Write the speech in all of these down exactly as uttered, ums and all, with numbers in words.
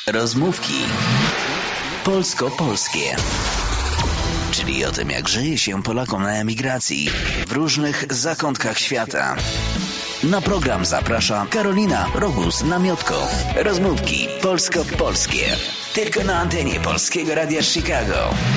Rozmówki polsko-polskie. Czyli o tym, jak żyje się Polakom na emigracji w różnych zakątkach świata. Na program zaprasza Karolina Rogus-Namiotko. Rozmówki polsko-polskie. Tylko na antenie Polskiego Radia Chicago.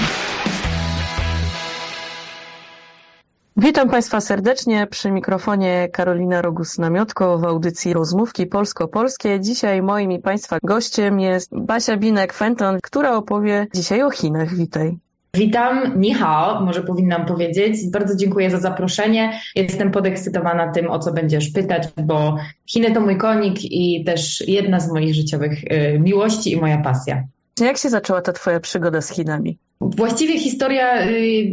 Witam Państwa serdecznie przy mikrofonie Karolina Rogus-Namiotko w audycji Rozmówki Polsko-Polskie. Dzisiaj moim i Państwa gościem jest Basia Binek-Fenton, która opowie dzisiaj o Chinach. Witaj. Witam, ni hao, może powinnam powiedzieć. Bardzo dziękuję za zaproszenie. Jestem podekscytowana tym, o co będziesz pytać, bo Chiny to mój konik i też jedna z moich życiowych y, miłości i moja pasja. Jak się zaczęła ta Twoja przygoda z Chinami? Właściwie historia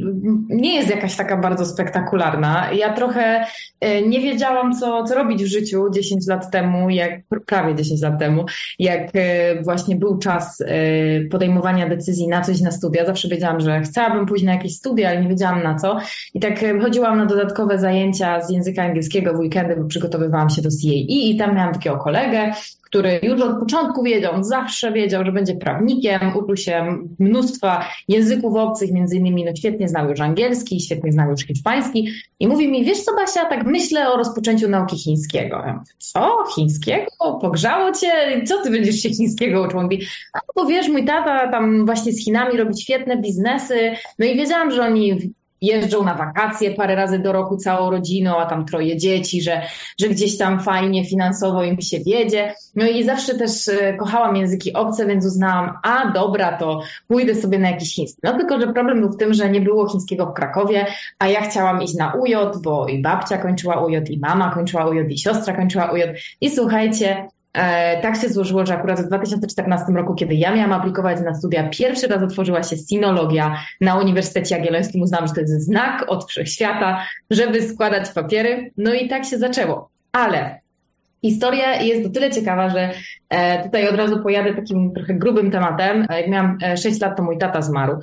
nie jest jakaś taka bardzo spektakularna. Ja trochę nie wiedziałam, co, co robić w życiu dziesięć lat temu, jak prawie dziesięć lat temu, jak właśnie był czas podejmowania decyzji na coś, na studia. Zawsze wiedziałam, że chciałabym pójść na jakieś studia, ale nie wiedziałam na co. I tak chodziłam na dodatkowe zajęcia z języka angielskiego w weekendy, bo przygotowywałam się do C A E i tam miałam takiego kolegę, który już od początku wiedział, on zawsze wiedział, że będzie prawnikiem, uczył się mnóstwa języków obcych, między innymi no, świetnie znał już angielski, świetnie znał już hiszpański i mówi mi, wiesz co Basia, tak myślę o rozpoczęciu nauki chińskiego. Ja mówię, co? Chińskiego? Pogrzało cię? Co ty będziesz się chińskiego uczył? On mówi, a bo wiesz, mój tata tam właśnie z Chinami robi świetne biznesy, no i wiedziałam, że oni jeżdżą na wakacje parę razy do roku całą rodziną, a tam troje dzieci, że, że gdzieś tam fajnie finansowo im się wiedzie. No i zawsze też kochałam języki obce, więc uznałam, a dobra, to pójdę sobie na jakiś chiński. No tylko, że problem był w tym, że nie było chińskiego w Krakowie, a ja chciałam iść na U J, bo i babcia kończyła U J, i mama kończyła U J, i siostra kończyła U J. I słuchajcie, E, tak się złożyło, że akurat w dwa tysiące czternastym roku, kiedy ja miałam aplikować na studia, pierwszy raz otworzyła się sinologia na Uniwersytecie Jagiellońskim. Uznałam, że to jest znak od wszechświata, żeby składać papiery. No i tak się zaczęło. Ale historia jest o tyle ciekawa, że e, tutaj od razu pojadę takim trochę grubym tematem. Jak miałam sześć lat, to mój tata zmarł.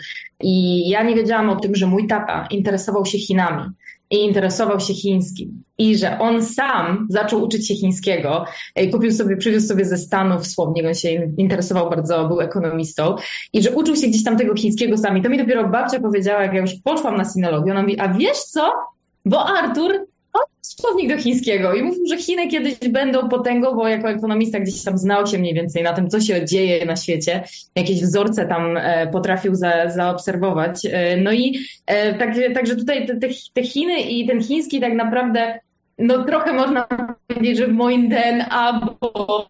I ja nie wiedziałam o tym, że mój tata interesował się Chinami i interesował się chińskim. I że on sam zaczął uczyć się chińskiego. Kupił sobie, przywiózł sobie ze Stanów słownik, on się interesował bardzo, był ekonomistą. I że uczył się gdzieś tam tego chińskiego sam. I to mi dopiero babcia powiedziała, jak ja już poszłam na sinologię. Ona mówi, a wiesz co? Bo Artur, on słownik do chińskiego. I mówił, że Chiny kiedyś będą potęgą, bo jako ekonomista gdzieś tam znał się mniej więcej na tym, co się dzieje na świecie. Jakieś wzorce tam e, potrafił za, zaobserwować. E, no i e, tak, także tutaj te, te, te Chiny i ten chiński tak naprawdę no trochę można powiedzieć, że w moim D N A, bo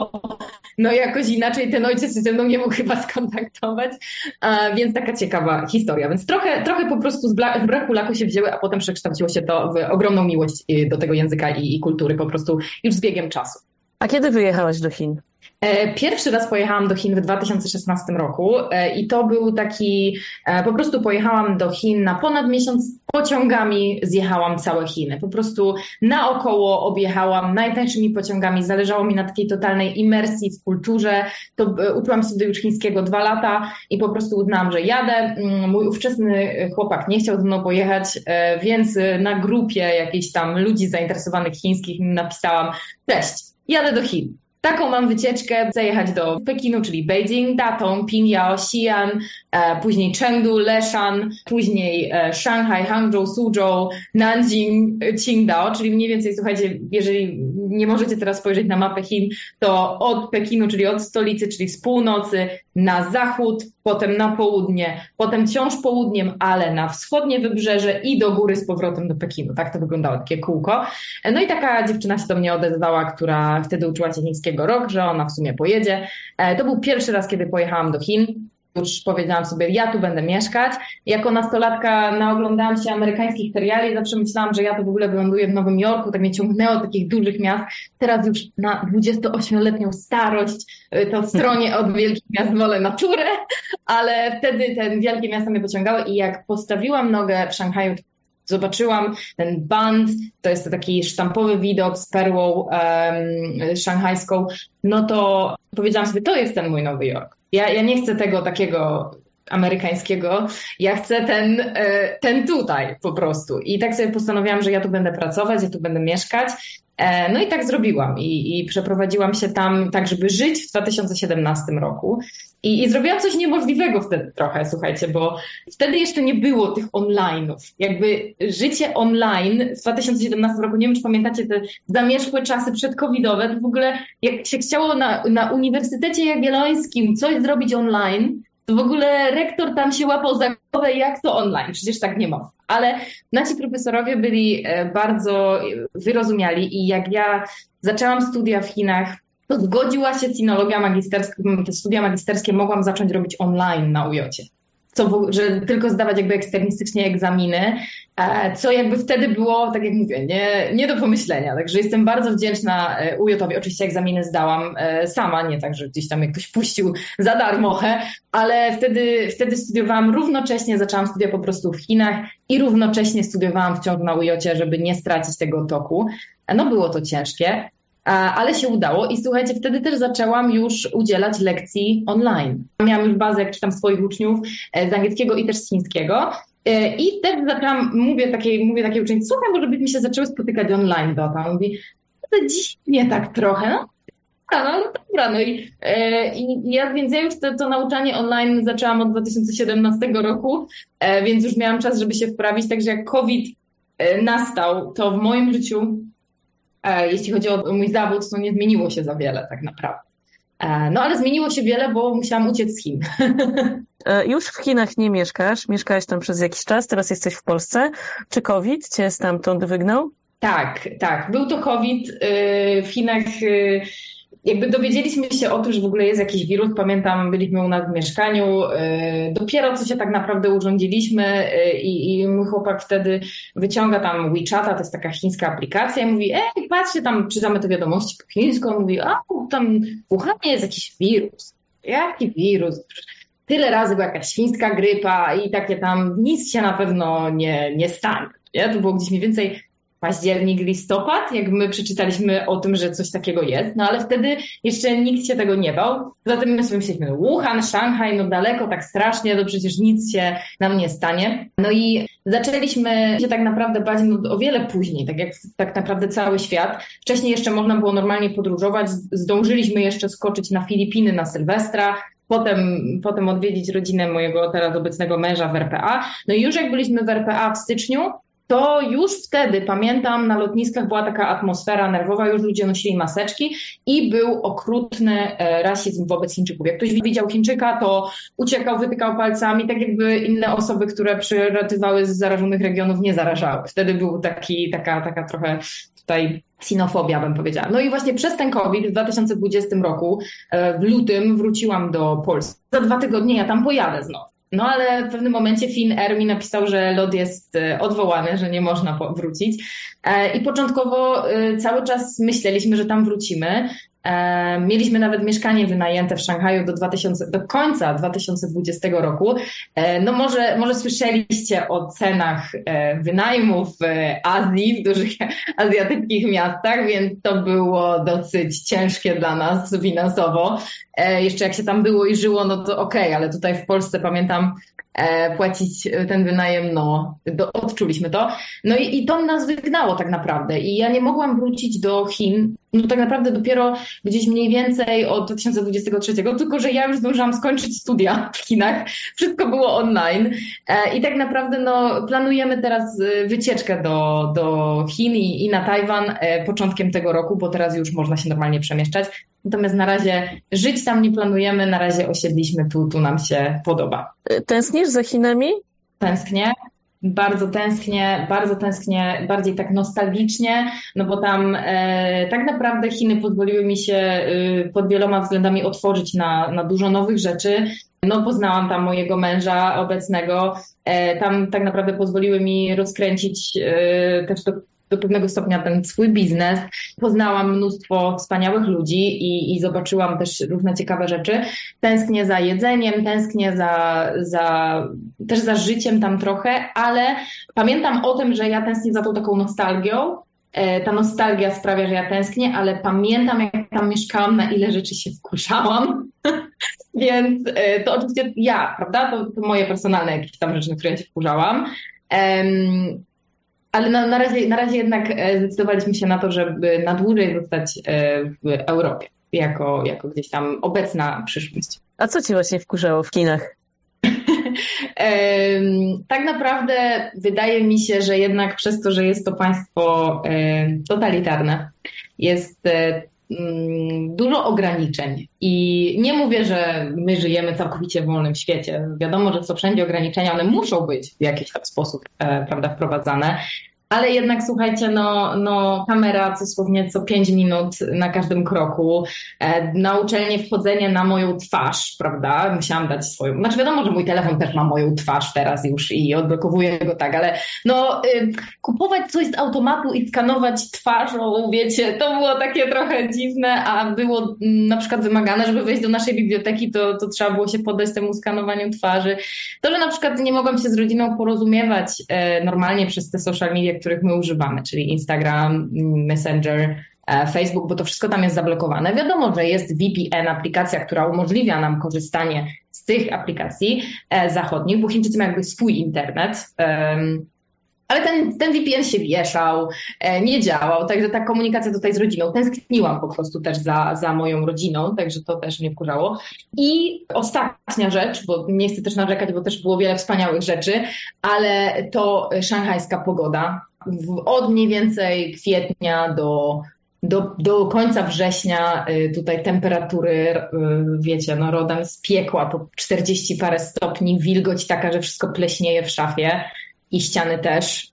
no jakoś inaczej ten ojciec się ze mną nie mógł chyba skontaktować, a, więc taka ciekawa historia. Więc trochę, trochę po prostu z, bla, z braku laku się wzięły, a potem przekształciło się to w ogromną miłość do tego języka i, i kultury po prostu już z biegiem czasu. A kiedy wyjechałaś do Chin? Pierwszy raz pojechałam do Chin w dwa tysiące szesnastym roku i to był taki, po prostu pojechałam do Chin na ponad miesiąc, pociągami zjechałam całe Chiny. Po prostu naokoło objechałam najtańszymi pociągami, zależało mi na takiej totalnej imersji w kulturze. To uczyłam sobie już chińskiego dwa lata i po prostu uznałam, że jadę. Mój ówczesny chłopak nie chciał ze mną pojechać, więc na grupie jakichś tam ludzi zainteresowanych chińskich napisałam, cześć, jadę do Chin. Taką mam wycieczkę, zajechać do Pekinu, czyli Beijing, Datong, Pingyao, Xi'an, e, później Chengdu, Leshan, później e, Shanghai, Hangzhou, Suzhou, Nanjing, Qingdao, czyli mniej więcej, słuchajcie, jeżeli nie możecie teraz spojrzeć na mapę Chin, to od Pekinu, czyli od stolicy, czyli z północy na zachód, potem na południe, potem wciąż południem, ale na wschodnie wybrzeże i do góry z powrotem do Pekinu. Tak to wyglądało, takie kółko. No i taka dziewczyna się do mnie odezwała, która wtedy uczyła się chińskiego rok, że ona w sumie pojedzie. To był pierwszy raz, kiedy pojechałam do Chin. Już powiedziałam sobie, ja tu będę mieszkać. Jako nastolatka naoglądałam się amerykańskich seriali i zawsze myślałam, że ja to w ogóle wyląduję w Nowym Jorku, tak mnie ciągnęło do takich dużych miast. Teraz już na dwudziestoośmioletnią starość to stronie od wielkich miast wolę naturę, ale wtedy te wielkie miasta mnie pociągały i jak postawiłam nogę w Szanghaju, zobaczyłam ten band, to jest to taki sztampowy widok z perłą um, szanghajską, no to powiedziałam sobie, to jest ten mój Nowy Jork. Ja, ja nie chcę tego takiego amerykańskiego, ja chcę ten, ten tutaj po prostu. I tak sobie postanowiłam, że ja tu będę pracować, ja tu będę mieszkać. No i tak zrobiłam i, i przeprowadziłam się tam tak, żeby żyć w dwa tysiące siedemnastym roku. I, I zrobiłam coś niemożliwego wtedy trochę, słuchajcie, bo wtedy jeszcze nie było tych online'ów. Jakby życie online w dwa tysiące siedemnastym roku, nie wiem, czy pamiętacie te zamierzchłe czasy przedcovidowe, to w ogóle jak się chciało na, na Uniwersytecie Jagiellońskim coś zrobić online, to w ogóle rektor tam się łapał za głowę, jak to online, przecież tak nie ma. Ale nasi profesorowie byli bardzo wyrozumiali i jak ja zaczęłam studia w Chinach, to zgodziła się sinologia magisterska, te studia magisterskie mogłam zacząć robić online na U J C. Co, że tylko zdawać jakby eksternistycznie egzaminy, co jakby wtedy było, tak jak mówię, nie, nie do pomyślenia. Także jestem bardzo wdzięczna U J-owi. Oczywiście egzaminy zdałam sama, nie tak, że gdzieś tam mnie ktoś puścił za darmochę, ale wtedy, wtedy studiowałam równocześnie, zaczęłam studia po prostu w Chinach i równocześnie studiowałam wciąż na U J-cie, żeby nie stracić tego toku. No było to ciężkie, ale się udało i słuchajcie, wtedy też zaczęłam już udzielać lekcji online. Miałam już bazę jakichś tam swoich uczniów z angielskiego i też z chińskiego i też zaczęłam, mówię takiej, mówię takiej ucznicy, słuchaj, może byśmy się zaczęły spotykać online, Dota. On mówi, to dziwnie tak trochę, no. No, no dobra, no i, e, i ja, więc ja już to, to nauczanie online zaczęłam od dwa tysiące siedemnastego roku, e, więc już miałam czas, żeby się wprawić, także jak COVID e, nastał, to w moim życiu jeśli chodzi o mój zawód, to nie zmieniło się za wiele tak naprawdę. No ale zmieniło się wiele, bo musiałam uciec z Chin. Już w Chinach nie mieszkasz, mieszkałaś tam przez jakiś czas, teraz jesteś w Polsce. Czy COVID cię stamtąd wygnał? Tak, tak. Był to COVID. W Chinach jakby dowiedzieliśmy się o tym, że w ogóle jest jakiś wirus. Pamiętam, byliśmy u nas w mieszkaniu. Dopiero co się tak naprawdę urządziliśmy i, i mój chłopak wtedy wyciąga tam WeChata, to jest taka chińska aplikacja i mówi, ej, patrzcie tam, czytamy te wiadomości po chińsku. On mówi, a tam w Wuhanie jest jakiś wirus. Jaki wirus? Tyle razy była jakaś świńska grypa i takie tam, nic się na pewno nie, nie stanie. Nie? To było gdzieś mniej więcej październik, listopad, jak my przeczytaliśmy o tym, że coś takiego jest, no ale wtedy jeszcze nikt się tego nie bał. Zatem my sobie myśleliśmy, Wuhan, Szanghaj, no daleko, tak strasznie, to przecież nic się nam nie stanie. No i zaczęliśmy się tak naprawdę bać no, o wiele później, tak jak tak naprawdę cały świat. Wcześniej jeszcze można było normalnie podróżować, zdążyliśmy jeszcze skoczyć na Filipiny na Sylwestra, Potem, potem odwiedzić rodzinę mojego teraz obecnego męża w R P A. No i już jak byliśmy w R P A w styczniu, to już wtedy, pamiętam, na lotniskach była taka atmosfera nerwowa, już ludzie nosili maseczki i był okrutny rasizm wobec Chińczyków. Jak ktoś widział Chińczyka, to uciekał, wytykał palcami, tak jakby inne osoby, które przylatywały z zarażonych regionów, nie zarażały. Wtedy był taki, taka, taka trochę tutaj sinofobia, bym powiedziała. No i właśnie przez ten COVID w dwa tysiące dwudziestym roku, w lutym, wróciłam do Polski. Za dwa tygodnie ja tam pojadę znowu. No ale w pewnym momencie Finnair mi napisał, że lot jest odwołany, że nie można wrócić. I początkowo cały czas myśleliśmy, że tam wrócimy. Mieliśmy nawet mieszkanie wynajęte w Szanghaju do, dwa tysiące, do końca dwa tysiące dwudziestego roku. No może, może słyszeliście o cenach wynajmów w Azji, w dużych azjatyckich miastach, więc to było dosyć ciężkie dla nas finansowo. Jeszcze jak się tam było i żyło, no to okej, okay, ale tutaj w Polsce pamiętam, płacić ten wynajem, no do, odczuliśmy to. No i, i to nas wygnało tak naprawdę i ja nie mogłam wrócić do Chin, no tak naprawdę dopiero gdzieś mniej więcej od dwa tysiące dwudziestego trzeciego, tylko że ja już zdążyłam skończyć studia w Chinach, wszystko było online i tak naprawdę no planujemy teraz wycieczkę do, do Chin i, i na Tajwan początkiem tego roku, bo teraz już można się normalnie przemieszczać. Natomiast na razie żyć tam nie planujemy, na razie osiedliśmy tu, tu nam się podoba. Tęsknisz za Chinami? Tęsknię, bardzo tęsknię, bardzo tęsknię, bardziej tak nostalgicznie, no bo tam e, tak naprawdę Chiny pozwoliły mi się e, pod wieloma względami otworzyć na, na dużo nowych rzeczy. No poznałam tam mojego męża obecnego, e, tam tak naprawdę pozwoliły mi rozkręcić e, też to do pewnego stopnia ten swój biznes. Poznałam mnóstwo wspaniałych ludzi i, i zobaczyłam też różne ciekawe rzeczy. Tęsknię za jedzeniem, tęsknię za, za, też za życiem tam trochę, ale pamiętam o tym, że ja tęsknię za tą taką nostalgią. Ta nostalgia sprawia, że ja tęsknię, ale pamiętam, jak tam mieszkałam, na ile rzeczy się wkurzałam. Więc to oczywiście ja, prawda? To, to moje personalne jakieś tam rzeczy, na które ja się wkurzałam. Um, ale na, na, razie, na razie jednak zdecydowaliśmy się na to, żeby na dłużej zostać w Europie, jako, jako gdzieś tam obecna przyszłość. A co cię właśnie wkurzało w Chinach? Tak naprawdę wydaje mi się, że jednak przez to, że jest to państwo totalitarne, jest dużo ograniczeń i nie mówię, że my żyjemy całkowicie w wolnym świecie. Wiadomo, że są wszędzie ograniczenia, one muszą być w jakiś tam sposób, prawda, wprowadzane. Ale jednak słuchajcie, no, no kamera dosłownie co pięć minut na każdym kroku, e, na uczelnię wchodzenie na moją twarz, prawda, musiałam dać swoją, znaczy wiadomo, że mój telefon też ma moją twarz teraz już i odblokowuję go tak, ale no y, kupować coś z automatu i skanować twarzą, wiecie, to było takie trochę dziwne, a było m, na przykład wymagane, żeby wejść do naszej biblioteki, to, to trzeba było się poddać temu skanowaniu twarzy. To, że na przykład nie mogłam się z rodziną porozumiewać e, normalnie przez te social media, których my używamy, czyli Instagram, Messenger, Facebook, bo to wszystko tam jest zablokowane. Wiadomo, że jest V P N, aplikacja, która umożliwia nam korzystanie z tych aplikacji zachodnich, bo Chińczycy mają jakby swój internet, ale ten, ten V P N się wieszał, nie działał, także ta komunikacja tutaj z rodziną, tęskniłam po prostu też za, za moją rodziną, także to też mnie wkurzało. I ostatnia rzecz, bo nie chcę też narzekać, bo też było wiele wspaniałych rzeczy, ale to szanghajska pogoda. Od mniej więcej kwietnia do, do, do końca września tutaj temperatury, wiecie, no rodem z piekła, po czterdzieści parę stopni, wilgoć taka, że wszystko pleśnieje w szafie i ściany też.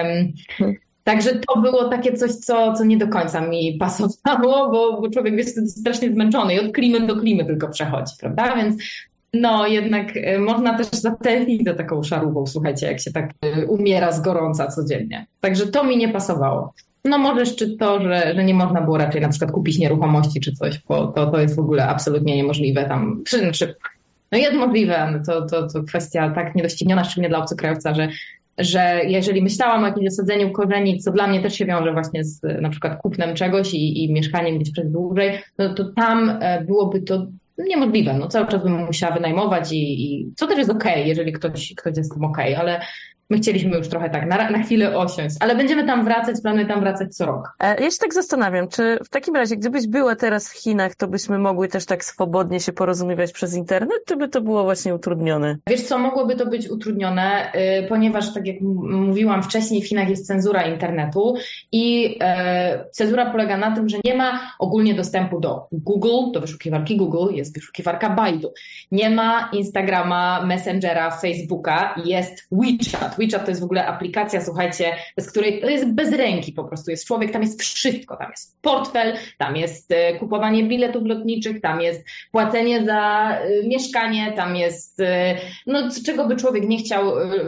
Um, Także to było takie coś, co, co nie do końca mi pasowało, bo, bo człowiek jest strasznie zmęczony i od klimy do klimy tylko przechodzi, prawda? Więc no jednak można też zatęsknić za taką szarówką, słuchajcie, jak się tak umiera z gorąca codziennie. Także to mi nie pasowało. No może jeszcze to, że, że nie można było raczej na przykład kupić nieruchomości czy coś, bo to, to jest w ogóle absolutnie niemożliwe tam. Czy, czy, no jest możliwe, to, to, to kwestia tak niedościgniona, szczególnie dla obcokrajowca, że że jeżeli myślałam o jakimś zasadzeniu korzeni, co dla mnie też się wiąże właśnie z na przykład kupnem czegoś i, i mieszkaniem gdzieś przez dłużej, no to tam byłoby to niemożliwe. No cały czas bym musiała wynajmować i, i co też jest okej, okay, jeżeli ktoś, ktoś jest z tym okej, okay, ale my chcieliśmy już trochę tak na, na chwilę osiąść, ale będziemy tam wracać, planuję tam wracać co rok. Ja się tak zastanawiam, czy w takim razie, gdybyś była teraz w Chinach, to byśmy mogły też tak swobodnie się porozumiewać przez internet, czy by to było właśnie utrudnione? Wiesz co, mogłoby to być utrudnione, yy, ponieważ tak jak m- mówiłam wcześniej, w Chinach jest cenzura internetu i yy, cenzura polega na tym, że nie ma ogólnie dostępu do Google, do wyszukiwarki Google, jest wyszukiwarka Baidu. Nie ma Instagrama, Messengera, Facebooka, jest WeChat. WeChat to jest w ogóle aplikacja, słuchajcie, z której to jest bez ręki po prostu, jest człowiek, tam jest wszystko, tam jest portfel, tam jest kupowanie biletów lotniczych, tam jest płacenie za mieszkanie, tam jest, no czego by człowiek nie chciał,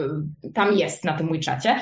tam jest na tym WeChacie.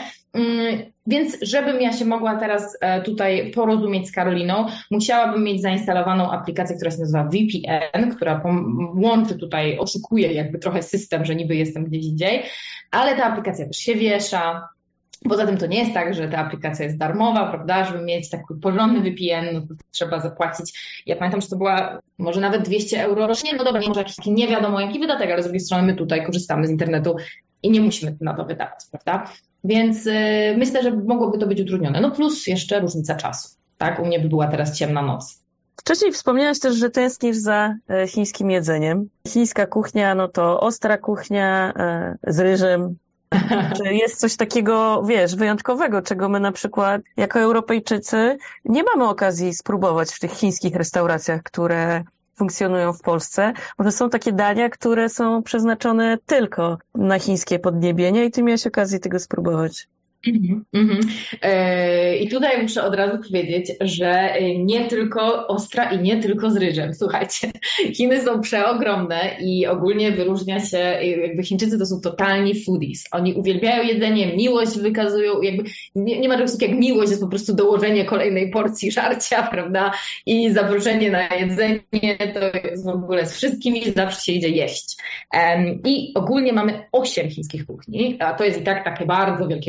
Więc żebym ja się mogła teraz tutaj porozumieć z Karoliną, musiałabym mieć zainstalowaną aplikację, która się nazywa V P N, która łączy tutaj, oszukuje jakby trochę system, że niby jestem gdzieś indziej, ale ta aplikacja też się wiesza. Poza tym to nie jest tak, że ta aplikacja jest darmowa, prawda? Żeby mieć taki porządny V P N, no to trzeba zapłacić. Ja pamiętam, że to była może nawet dwieście euro rocznie, no dobra, może jakiś nie wiadomo jaki wydatek, ale z drugiej strony my tutaj korzystamy z internetu i nie musimy na to wydawać, prawda? Więc yy, myślę, że mogłoby to być utrudnione. No plus jeszcze różnica czasu, tak? U mnie by była teraz ciemna noc. Wcześniej wspomniałaś też, że tęsknisz za chińskim jedzeniem. Chińska kuchnia, no to ostra kuchnia z ryżem. Czy jest coś takiego, wiesz, wyjątkowego, czego my na przykład jako Europejczycy nie mamy okazji spróbować w tych chińskich restauracjach, które funkcjonują w Polsce? Może są takie dania, które są przeznaczone tylko na chińskie podniebienie i ty miałeś okazję tego spróbować. Mm-hmm, mm-hmm. I tutaj muszę od razu powiedzieć, że nie tylko ostra i nie tylko z ryżem. Słuchajcie, Chiny są przeogromne i ogólnie wyróżnia się, jakby Chińczycy to są totalni foodies. Oni uwielbiają jedzenie, miłość wykazują, jakby nie, nie ma czegoś takiego jak miłość, jest po prostu dołożenie kolejnej porcji żarcia, prawda? I zaproszenie na jedzenie, to jest w ogóle z wszystkimi zawsze się idzie jeść. I ogólnie mamy osiem chińskich kuchni, a to jest i tak takie bardzo wielkie uproszczenie.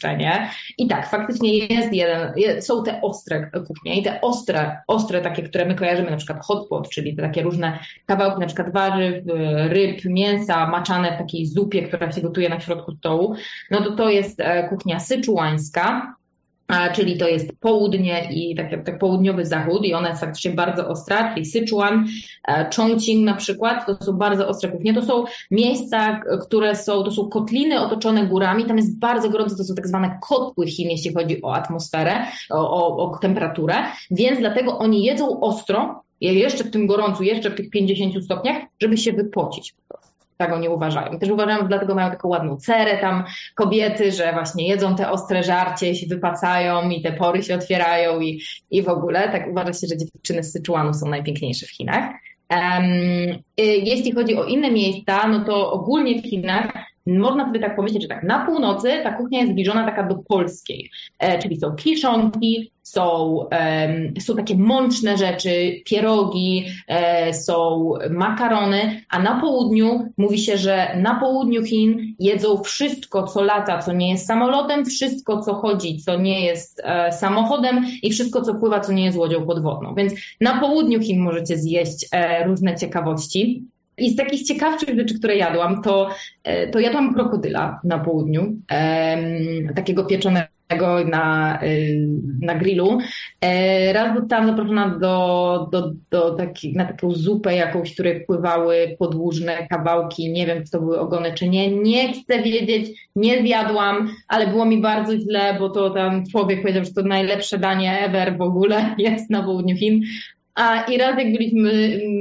zaostrzenie. I tak, faktycznie jest jeden, są te ostre kuchnie i te ostre, ostre takie, które my kojarzymy, na przykład hot pot, czyli te takie różne kawałki, na przykład warzyw, ryb, mięsa maczane w takiej zupie, która się gotuje na środku stołu, no to to jest kuchnia syczuańska, czyli to jest południe i tak, tak południowy zachód i ona jest faktycznie bardzo ostra, czyli Syczuan, Chongqing na przykład, to są bardzo ostre kuchnie. To są miejsca, które są, to są kotliny otoczone górami, tam jest bardzo gorąco, to są tak zwane kotły Chin, jeśli chodzi o atmosferę, o, o, o temperaturę, więc dlatego oni jedzą ostro, jeszcze w tym gorącu, jeszcze w tych pięćdziesięciu stopniach, żeby się wypocić. Tak oni uważają. Też uważają, że dlatego mają taką ładną cerę tam kobiety, że właśnie jedzą te ostre żarcie, się wypacają i te pory się otwierają i, i w ogóle. Tak uważa się, że dziewczyny z Syczuanu są najpiękniejsze w Chinach. Um, jeśli chodzi o inne miejsca, no to ogólnie w Chinach można sobie tak pomyśleć, że tak na północy ta kuchnia jest zbliżona taka do polskiej, e, czyli są kiszonki, są, e, są takie mączne rzeczy, pierogi, e, są makarony, a na południu mówi się, że na południu Chin jedzą wszystko, co lata, co nie jest samolotem, wszystko, co chodzi, co nie jest e, samochodem i wszystko, co pływa, co nie jest łodzią podwodną. Więc na południu Chin możecie zjeść e, różne ciekawości. I z takich ciekawszych rzeczy, które jadłam, to, to jadłam krokodyla na południu, um, takiego pieczonego na, na grillu. Raz zostałam zaproszona do, do, do taki, na taką zupę jakąś, w której pływały podłużne kawałki, nie wiem, czy to były ogony, czy nie. Nie chcę wiedzieć, nie zjadłam, ale było mi bardzo źle, bo to tam człowiek powiedział, że to najlepsze danie ever w ogóle jest na południu Chin. A i raz jak byliśmy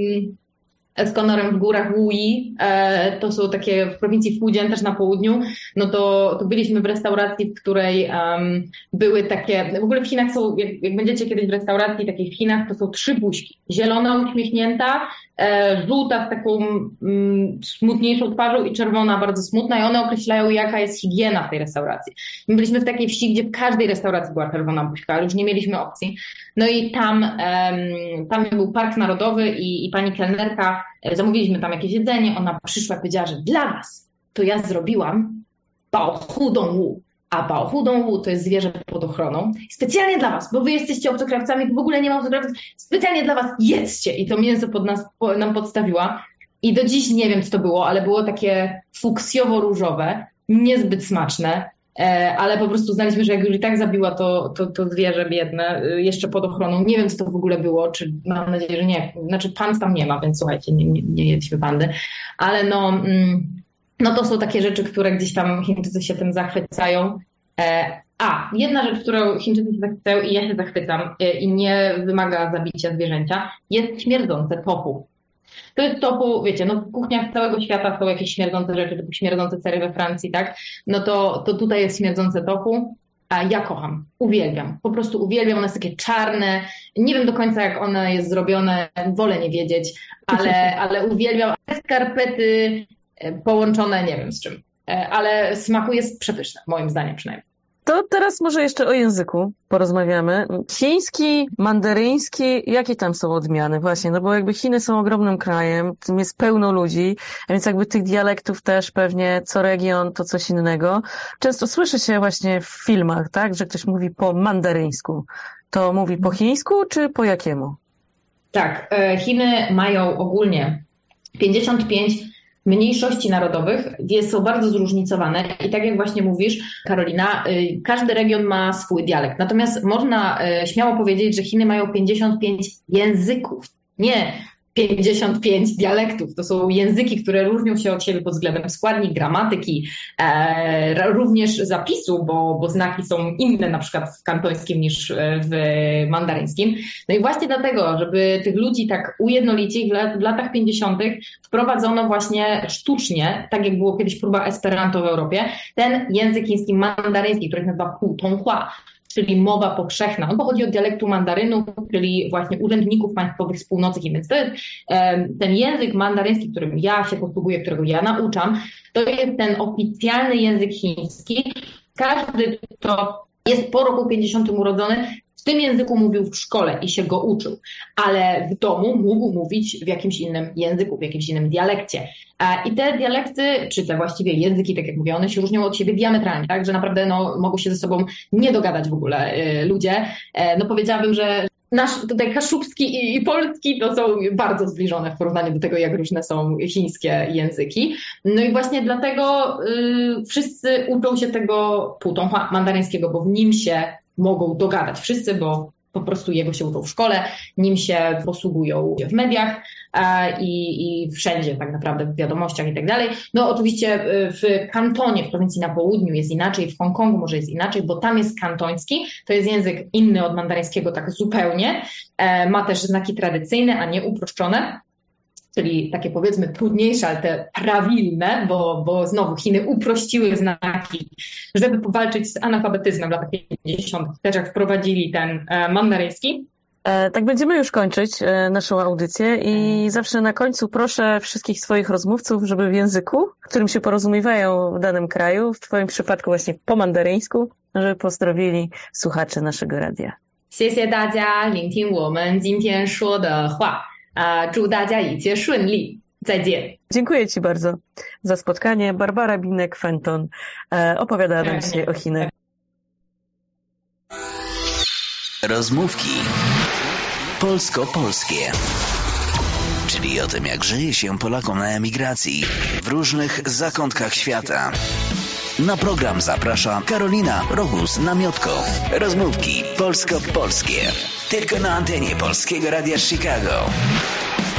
z Konorem w górach Wuyi, to są takie w prowincji Fujian, też na południu, no to, to byliśmy w restauracji, w której um, były takie, w ogóle w Chinach są, jak, jak będziecie kiedyś w restauracji takiej w Chinach, to są trzy buźki. Zielona uśmiechnięta, e, żółta z taką mm, smutniejszą twarzą i czerwona bardzo smutna i one określają, jaka jest higiena w tej restauracji. My byliśmy w takiej wsi, gdzie w każdej restauracji była czerwona buźka, ale już nie mieliśmy opcji. No i tam, um, tam był Park Narodowy i, i pani kelnerka, zamówiliśmy tam jakieś jedzenie, ona przyszła i powiedziała, że dla was to ja zrobiłam Baohu Dongwu, a Baohu Dongwu to jest zwierzę pod ochroną. Specjalnie dla was, bo wy jesteście obcokrajowcami, w ogóle nie ma obcokrajowców, specjalnie dla was jedzcie. I to mięso pod nas, po, nam podstawiła. I do dziś nie wiem, co to było, ale było takie fuksjowo-różowe, niezbyt smaczne, ale po prostu uznaliśmy, że jak już i tak zabiła to, to, to zwierzę biedne jeszcze pod ochroną. Nie wiem, co to w ogóle było, czy mam nadzieję, że nie. Znaczy pand tam nie ma, więc słuchajcie, nie, nie, nie jedźmy pandy. Ale no, no to są takie rzeczy, które gdzieś tam Chińczycy się tym zachwycają. A, jedna rzecz, którą Chińczycy się zachwycają i ja się zachwycam i nie wymaga zabicia zwierzęcia, jest śmierdzące tofu. To jest tofu, wiecie, no w kuchniach całego świata są jakieś śmierdzące rzeczy, typu śmierdzące sery we Francji, tak? No to, to tutaj jest śmierdzące tofu, a ja kocham, uwielbiam, po prostu uwielbiam, one jest takie czarne, nie wiem do końca jak one jest zrobione, wolę nie wiedzieć, ale, ale uwielbiam, skarpety połączone nie wiem z czym, ale smaku jest przepyszne, moim zdaniem przynajmniej. To teraz może jeszcze o języku porozmawiamy. Chiński, mandaryński, jakie tam są odmiany? Właśnie, no bo jakby Chiny są ogromnym krajem, tym jest pełno ludzi, a więc jakby tych dialektów też pewnie co region to coś innego. Często słyszy się właśnie w filmach, tak, że ktoś mówi po mandaryńsku. To mówi po chińsku czy po jakiemu? Tak, Chiny mają ogólnie pięćdziesiąt pięć mniejszości narodowych, są bardzo zróżnicowane i tak jak właśnie mówisz, Karolina, każdy region ma swój dialekt. Natomiast można śmiało powiedzieć, że Chiny mają pięćdziesiąt pięć języków, nie pięćdziesiąt pięć dialektów. To są języki, które różnią się od siebie pod względem składni, gramatyki, e, również zapisu, bo, bo znaki są inne na przykład w kantońskim niż w mandaryńskim. No i właśnie dlatego, żeby tych ludzi tak ujednolicić, w, lat, w latach pięćdziesiątych wprowadzono właśnie sztucznie, tak jak było kiedyś próba Esperanto w Europie, ten język chiński mandaryński, który się nazywa Putonghua, czyli mowa powszechna. On pochodzi od dialektu mandarynu, czyli właśnie urzędników państwowych z północy Chin. Więc to jest ten język mandaryński, którym ja się posługuję, którego ja nauczam, to jest ten oficjalny język chiński. Każdy, kto jest po roku pięćdziesiątym urodzony, tym języku mówił w szkole i się go uczył, ale w domu mógł mówić w jakimś innym języku, w jakimś innym dialekcie. I te dialekty, czy te właściwie języki, tak jak mówię, one się różnią od siebie diametralnie, tak, że naprawdę no, mogą się ze sobą nie dogadać w ogóle y, ludzie. E, no powiedziałabym, że nasz tutaj kaszubski i, i polski to są bardzo zbliżone w porównaniu do tego, jak różne są chińskie języki. No i właśnie dlatego y, wszyscy uczą się tego Putonghua mandaryńskiego, bo w nim się mogą dogadać wszyscy, bo po prostu jego się uczą w szkole, nim się posługują w mediach e, i, i wszędzie tak naprawdę w wiadomościach i tak dalej. No oczywiście w Kantonie, w prowincji na południu jest inaczej, w Hongkongu może jest inaczej, bo tam jest kantoński, to jest język inny od mandaryńskiego tak zupełnie, e, ma też znaki tradycyjne, a nie uproszczone, czyli takie powiedzmy trudniejsze, ale te prawilne, bo, bo znowu Chiny uprościły znaki, żeby powalczyć z analfabetyzmem w latach pięćdziesiątych. Też jak wprowadzili ten e, mandaryński. E, tak będziemy już kończyć e, naszą audycję i zawsze na końcu proszę wszystkich swoich rozmówców, żeby w języku, w którym się porozumiewają w danym kraju, w twoim przypadku właśnie po mandaryńsku, żeby pozdrowili słuchaczy naszego radia. 谢谢大家聆听我们今天说的话。A 祝大家一切顺利，再见。 Dziękuję Ci bardzo za spotkanie. Barbara Binek-Fenton opowiadała nam dzisiaj o Chinach. Rozmówki polsko-polskie, czyli o tym, jak żyje się Polakom na emigracji w różnych zakątkach świata. Na program zaprasza Karolina Rogus-Namiotko. Rozmówki polsko-polskie. Tylko na antenie Polskiego Radia Chicago.